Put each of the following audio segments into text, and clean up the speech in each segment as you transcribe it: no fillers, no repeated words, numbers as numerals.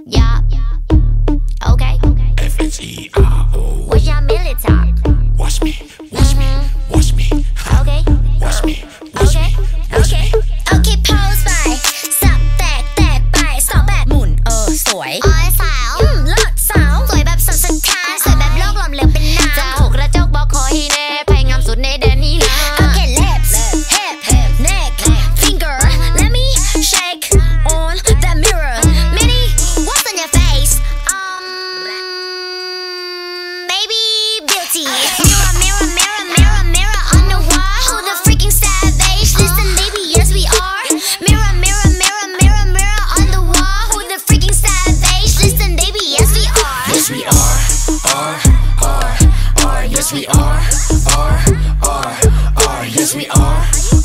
Yeah. Okay. FHERO. What's your military? Watch me, watch me, watch me. Okay. Watch me, watch me, watch me. Okay, pose ไปสับแตกไปสอบแบบหมุนสวยอ้อยสาวเลิศสาวสวยแบบสันสถานสวยแบบโลกหล่อมเหลวเป็นน้ำจำถูกกระจกบอกขอให้แน่ไพงามสุดในแดนนี้นะ Okay, lips, hip, neck, finger. Let me shake on that mirror. Mini, what's on your face? Maybe beauty. Mirror, mirror, mirror, mirror, mirror on the wall. Who the freaking savage? Listen, baby, yes we are. Mirror, mirror, mirror, mirror, mirror on the wall. Who the freaking savage? Listen, baby, yes we are. Yes we are. Yes we are. Yes we are.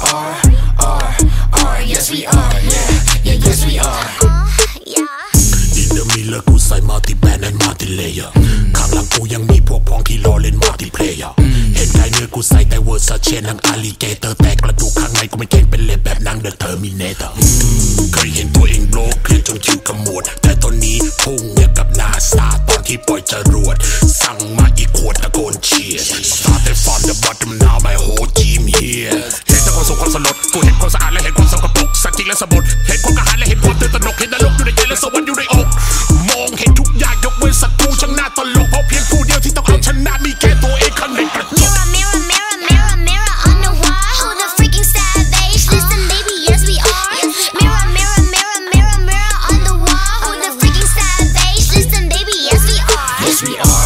Yes we are. Yeah, yes we are. Yeah. In the mirror กูใส่ multi band and multi layer ข้างหลังกูยังมีพวกพ้องที่รอเล่น multi player เห็นไกลเนื้อกูใส่แต่เวอร์ซาเชนหนัง alligator แต่กระดูกข้างในกูไม่เก่งเป็นเล็บแบบหนัง The Terminator เคยเห็นตัวเองโบรกเครียดจนคิ้วขมวดแต่ตอนนี้พุ่งเนี่ยกับนาซาตอนที่ปล่อยจรวดสั่งมาอีกขวดตะโกนเชียร์ Started from the bottom now my whole team here เห็นแต่ความสุขความสลดกูเห็นความสะอาดและเห็นความสกปรกสักจริงและสมบูรณ์เห็นความกระหายและเห็นความตื่นตระหนกเห็นนรกอยู่ในใจและสวรรค์อยู่ในอกมองเห็นทุกอย่างยกเว้นศัตรูช่างน่าตลกเพราะเพียงผู้เดียวที่ต้องเอาชนะมีแค่ตัวเองข้างในกระจก Mirror, mirror, mirror, mirror, mirror on the wall. Who the freaking savage? Listen, baby, yes we are. Mirror, mirror, mirror, mirror, mirror on the wall. Who the freaking savage? Listen, baby, yes we are. Yes we are.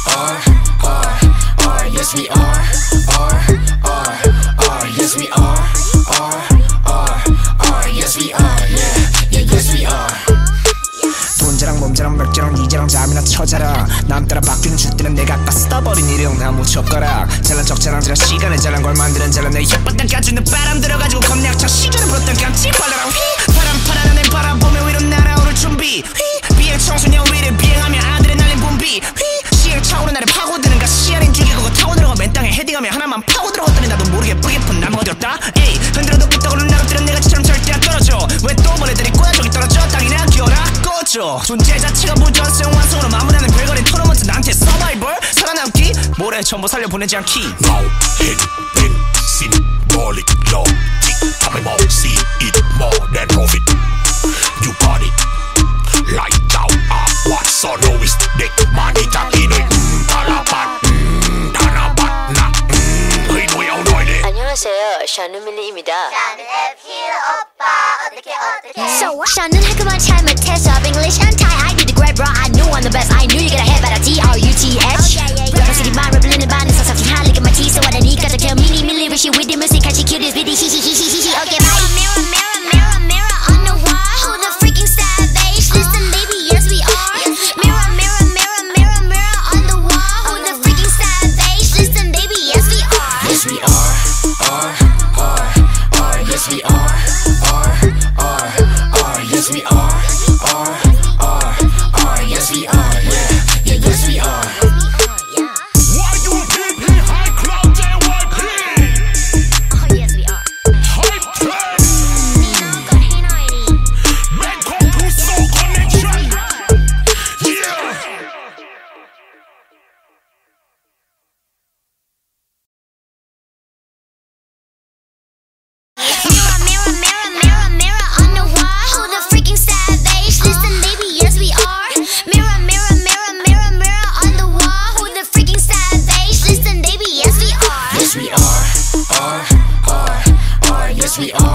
Yes we are. Yes we are. Yes we are. Yeah, yes we are. 돈자랑 몸자랑 맥자랑 니자랑 잠이나 쳐자라 남 따라 바뀌는 줏대는 내가 아까 써버린 일용 나무 젓가락 잘난 척 자랑질한 시간에 잘난 걸 만드는 잘난 내 혓바닥 까주는 바람 들어가지고 겁내학창 시절을 불었던 깜찍 발랄한 휘 바람 파란 하늘 바라보며 위로 날아오를 준비 휘 비행 청소년 위를 비행하며 아들의 날린 붐비 휘 시행 차오른 나를 파고드는 가시 아닌 죽이고 타고 들어가 맨 땅에 헤딩하며 하나만 파고 들어갔더니 나도 모르게 뿌개픈 나무 어디였다 에이 흔들어도 끄떡으로 나로들은 내가 지처럼 절대 안 떨어져 왜 또 벌레들이 꼬야 저기 떨어져 땅이나 기어라 꺼져 존재 자체가 무전성 완성으로 마무리하는 별거린 토너먼트 나한테 서바이벌 살아남기 모래 전부 살려보내지 않기 Now hit pen symbolic logicทำให้มอง see it more than profit you got it like down up what so no is เด็กมานี่จากที่หน่อยธนบัตรธนบัตรนะเฮ้ยหน่วยเอาหน่อยดิ 안녕하세요. 샤누밀리입니다. So 저는 학교만 잘 못해서 English and Thai I did the great bro I knew I'm the best I knew you gotta have better T-R-U-T-H Rapper city man represented by the sauce of high lick in my tea So what I need gotta tell me really wish you with the music Cause she cute this bitty he Okay bye Mirror, mirror, mirror, mirror on the wall Who the freaking savage? Listen baby, yes we are Mirror, mirror, mirror, mirror, mirror on the wall Who the freaking savage? Listen baby, yes we are Yes we are. Yes we are. Yes we are. Yes we are. Yeah, yes we are. Why you keep me high cloud JYP? Oh yes we are Hype train. นี่น้องกดให้หน่อยดิ Bangkok to Seoul connection. Yeah. Mirror, mirror, mirror, mirror, mirror on the wall. Who the freaking savage? Listen, baby, yes we are. Mirror, mirror, mirror, mirror, mirror on the wall. Who the freaking savage? Listen, baby, yes we are. Yes we are. Yes we are.